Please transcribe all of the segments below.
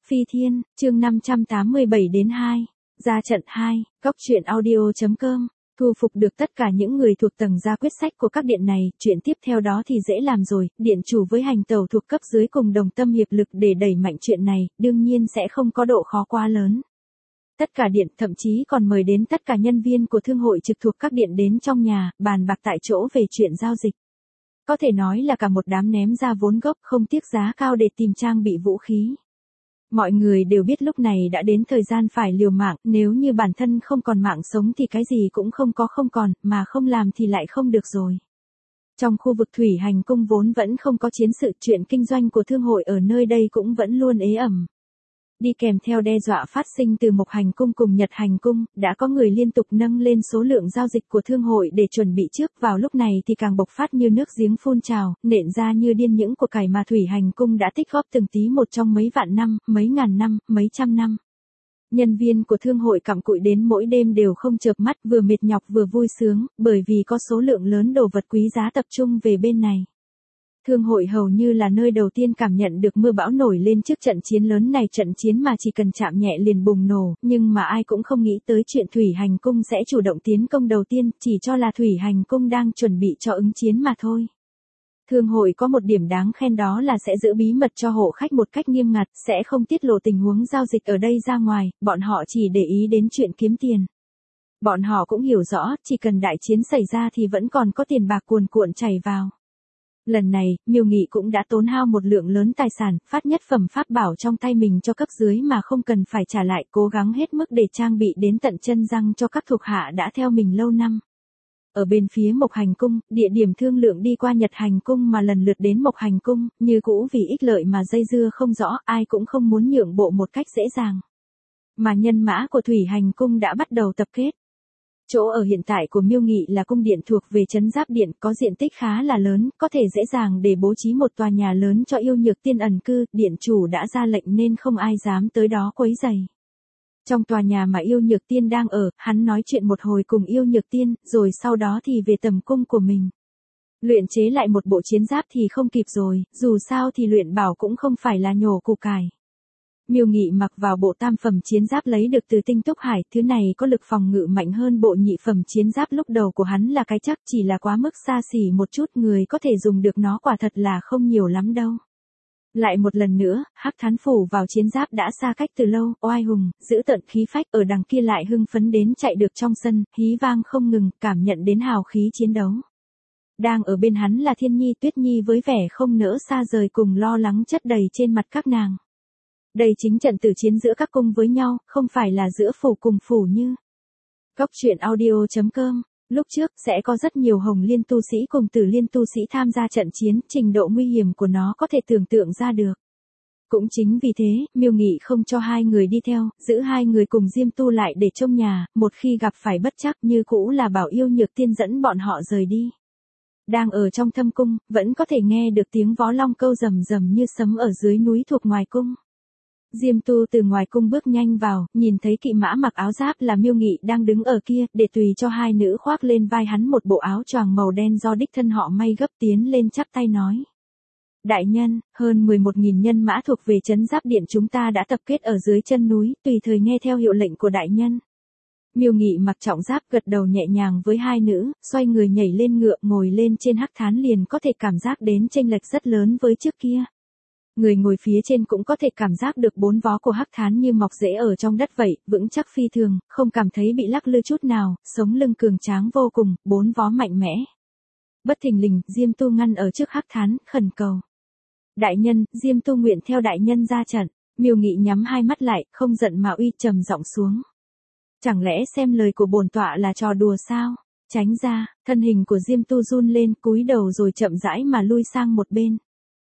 Phi Thiên, chương 587 đến 2. Ra trận 2, Cóc truyện audio.com. Thu phục được tất cả những người thuộc tầng ra quyết sách của các điện này, chuyện tiếp theo đó thì dễ làm rồi, điện chủ với hành tẩu thuộc cấp dưới cùng đồng tâm hiệp lực để đẩy mạnh chuyện này, đương nhiên sẽ không có độ khó quá lớn. Tất cả điện thậm chí còn mời đến tất cả nhân viên của thương hội trực thuộc các điện đến trong nhà, bàn bạc tại chỗ về chuyện giao dịch. Có thể nói là cả một đám ném ra vốn gốc không tiếc giá cao để tìm trang bị vũ khí. Mọi người đều biết lúc này đã đến thời gian phải liều mạng, nếu như bản thân không còn mạng sống thì cái gì cũng không còn, mà không làm thì lại không được rồi. Trong khu vực thủy hành cung vốn vẫn không có chiến sự, chuyện kinh doanh của thương hội ở nơi đây cũng vẫn luôn ế ẩm. Đi kèm theo đe dọa phát sinh từ Mộc Hành Cung cùng Nhật Hành Cung, đã có người liên tục nâng lên số lượng giao dịch của thương hội để chuẩn bị trước, vào lúc này thì càng bộc phát như nước giếng phun trào, nện ra như điên những của cải mà Thủy Hành Cung đã tích góp từng tí một trong mấy vạn năm, mấy ngàn năm, mấy trăm năm. Nhân viên của thương hội cặm cụi đến mỗi đêm đều không chợp mắt, vừa mệt nhọc vừa vui sướng, bởi vì có số lượng lớn đồ vật quý giá tập trung về bên này. Thương hội hầu như là nơi đầu tiên cảm nhận được mưa bão nổi lên trước trận chiến lớn này, trận chiến mà chỉ cần chạm nhẹ liền bùng nổ, nhưng mà ai cũng không nghĩ tới chuyện Thủy Hành Cung sẽ chủ động tiến công đầu tiên, chỉ cho là Thủy Hành Cung đang chuẩn bị cho ứng chiến mà thôi. Thương hội có một điểm đáng khen đó là sẽ giữ bí mật cho hộ khách một cách nghiêm ngặt, sẽ không tiết lộ tình huống giao dịch ở đây ra ngoài, bọn họ chỉ để ý đến chuyện kiếm tiền. Bọn họ cũng hiểu rõ, chỉ cần đại chiến xảy ra thì vẫn còn có tiền bạc cuồn cuộn chảy vào. Lần này, Miêu Nghị cũng đã tốn hao một lượng lớn tài sản, phát nhất phẩm pháp bảo trong tay mình cho cấp dưới mà không cần phải trả lại, cố gắng hết mức để trang bị đến tận chân răng cho các thuộc hạ đã theo mình lâu năm. Ở bên phía Mộc Hành Cung, địa điểm thương lượng đi qua Nhật Hành Cung mà lần lượt đến Mộc Hành Cung, như cũ vì ích lợi mà dây dưa không rõ, ai cũng không muốn nhượng bộ một cách dễ dàng. Mà nhân mã của Thủy Hành Cung đã bắt đầu tập kết. Chỗ ở hiện tại của Miêu Nghị là cung điện thuộc về trấn Giáp Điện, có diện tích khá là lớn, có thể dễ dàng để bố trí một tòa nhà lớn cho Yêu Nhược Tiên ẩn cư, điện chủ đã ra lệnh nên không ai dám tới đó quấy rầy. Trong tòa nhà mà Yêu Nhược Tiên đang ở, hắn nói chuyện một hồi cùng Yêu Nhược Tiên, rồi sau đó thì về tầm cung của mình. Luyện chế lại một bộ chiến giáp thì không kịp rồi, dù sao thì luyện bảo cũng không phải là nhổ củ cải. Miêu Nghị mặc vào bộ tam phẩm chiến giáp lấy được từ Tinh Túc Hải, thứ này có lực phòng ngự mạnh hơn bộ nhị phẩm chiến giáp lúc đầu của hắn là cái chắc, chỉ là quá mức xa xỉ một chút, người có thể dùng được nó quả thật là không nhiều lắm đâu. Lại một lần nữa, Hắc Thán phủ vào chiến giáp đã xa cách từ lâu, oai hùng, giữ tận khí phách, ở đằng kia lại hưng phấn đến chạy được trong sân, hí vang không ngừng, cảm nhận đến hào khí chiến đấu. Đang ở bên hắn là Thiên Nhi Tuyết Nhi với vẻ không nỡ xa rời cùng lo lắng chất đầy trên mặt các nàng. Đây chính trận tử chiến giữa các cung với nhau, không phải là giữa phủ cùng phủ như. Cóc truyện audio.com. Lúc trước, sẽ có rất nhiều Hồng Liên tu sĩ cùng Tử Liên tu sĩ tham gia trận chiến, trình độ nguy hiểm của nó có thể tưởng tượng ra được. Cũng chính vì thế, Miêu Nghị không cho hai người đi theo, giữ hai người cùng Diêm Tu lại để trông nhà, một khi gặp phải bất trắc như cũ là bảo Yêu Nhược Tiên dẫn bọn họ rời đi. Đang ở trong thâm cung, vẫn có thể nghe được tiếng vó long câu rầm rầm như sấm ở dưới núi thuộc ngoài cung. Diêm Tu từ ngoài cung bước nhanh vào, nhìn thấy kỵ mã mặc áo giáp là Miêu Nghị đang đứng ở kia, để tùy cho hai nữ khoác lên vai hắn một bộ áo choàng màu đen do đích thân họ may gấp, tiến lên chắp tay nói. Đại nhân, hơn 11.000 nhân mã thuộc về trấn Giáp Điện chúng ta đã tập kết ở dưới chân núi, tùy thời nghe theo hiệu lệnh của đại nhân. Miêu Nghị mặc trọng giáp gật đầu nhẹ nhàng với hai nữ, xoay người nhảy lên ngựa, ngồi lên trên Hắc Thán liền có thể cảm giác đến chênh lệch rất lớn với trước kia. Người ngồi phía trên cũng có thể cảm giác được bốn vó của Hắc Thán như mọc rễ ở trong đất vậy, vững chắc phi thường, không cảm thấy bị lắc lư chút nào, sống lưng cường tráng vô cùng, bốn vó mạnh mẽ. Bất thình lình, Diêm Tu ngăn ở trước Hắc Thán, khẩn cầu. Đại nhân, Diêm Tu nguyện theo đại nhân ra trận. Miêu Nghị nhắm hai mắt lại, không giận mà uy, trầm giọng xuống. Chẳng lẽ xem lời của bổn tọa là trò đùa sao? Tránh ra, thân hình của Diêm Tu run lên, cúi đầu rồi chậm rãi mà lui sang một bên.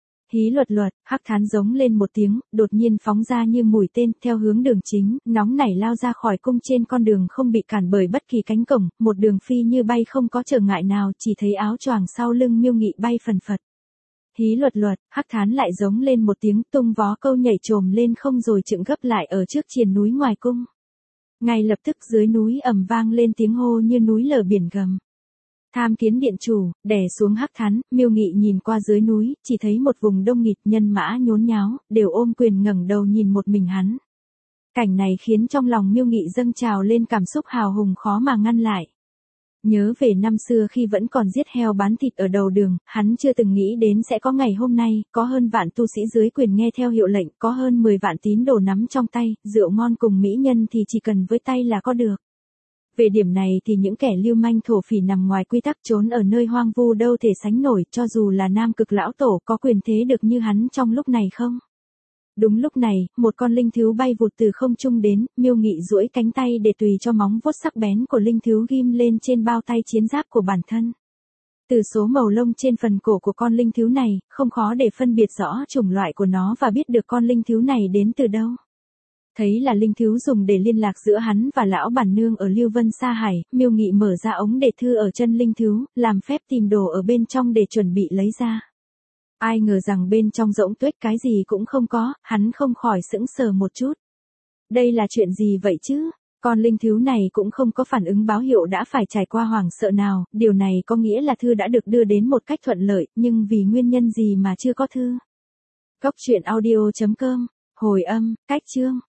Hí luật, Hắc Thán giống lên một tiếng, đột nhiên phóng ra như mũi tên, theo hướng đường chính, nóng nảy lao ra khỏi cung trên con đường không bị cản bởi bất kỳ cánh cổng, một đường phi như bay không có trở ngại nào, chỉ thấy áo choàng sau lưng Miêu Nghị bay phần phật. Hí luật, Hắc Thán lại giống lên một tiếng, tung vó câu nhảy trồm lên không rồi dựng gấp lại ở trước triền núi ngoài cung. Ngay lập tức dưới núi ầm vang lên tiếng hô như núi lở biển gầm. Tham kiến điện chủ, đè xuống Hắc Thắn, Miêu Nghị nhìn qua dưới núi, chỉ thấy một vùng đông nghịt nhân mã nhốn nháo, đều ôm quyền ngẩng đầu nhìn một mình hắn. Cảnh này khiến trong lòng Miêu Nghị dâng trào lên cảm xúc hào hùng khó mà ngăn lại. Nhớ về năm xưa khi vẫn còn giết heo bán thịt ở đầu đường, hắn chưa từng nghĩ đến sẽ có ngày hôm nay, có hơn vạn tu sĩ dưới quyền nghe theo hiệu lệnh, có hơn 10 vạn tín đồ nắm trong tay, rượu ngon cùng mỹ nhân thì chỉ cần với tay là có được. Về điểm này thì những kẻ lưu manh thổ phỉ nằm ngoài quy tắc trốn ở nơi hoang vu đâu thể sánh nổi, cho dù là Nam Cực lão tổ có quyền thế được như hắn trong lúc này không? Đúng lúc này, một con linh thú bay vụt từ không trung đến, Miêu Nghị duỗi cánh tay để tùy cho móng vuốt sắc bén của linh thú ghim lên trên bao tay chiến giáp của bản thân. Từ số màu lông trên phần cổ của con linh thú này, không khó để phân biệt rõ chủng loại của nó và biết được con linh thú này đến từ đâu. Thấy là linh thú dùng để liên lạc giữa hắn và lão bản nương ở Lưu Vân Sa Hải, Miêu Nghị mở ra ống để thư ở chân linh thú, làm phép tìm đồ ở bên trong để chuẩn bị lấy ra. Ai ngờ rằng bên trong rỗng tuếch cái gì cũng không có, hắn không khỏi sững sờ một chút. Đây là chuyện gì vậy chứ? Con linh thú này cũng không có phản ứng báo hiệu đã phải trải qua hoảng sợ nào, điều này có nghĩa là thư đã được đưa đến một cách thuận lợi, nhưng vì nguyên nhân gì mà chưa có thư? Cốc truyện audio.com, hồi âm, cách chương.